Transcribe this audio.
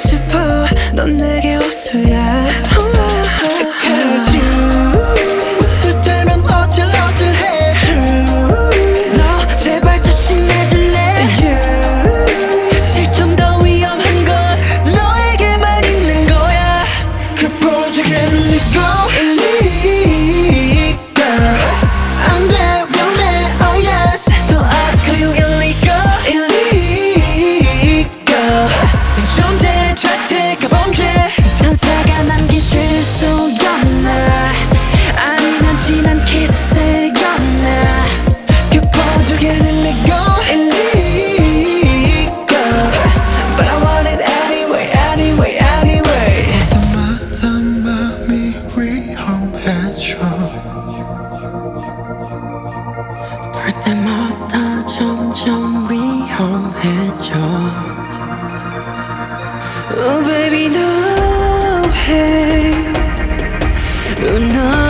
싶어 넌 내게 호수야 Cause you 웃을 때면 어질어질해 True 너 제발 조심해줄래 You 사실 좀 더 위험한 건 너에게만 있는 거야 그 보조개는 네거 illegal 안 돼 위험해 oh yes So I call you illegal illegal 네 존재 자체가 범죄 천사가 남긴 실수였나 아니면 진한 키스였나 그 보조개는 illegal illegal But I want it anyway anyway anyway 때마다 맘이 위험해져 볼 때마다 점점 위험해져 Oh baby no hey no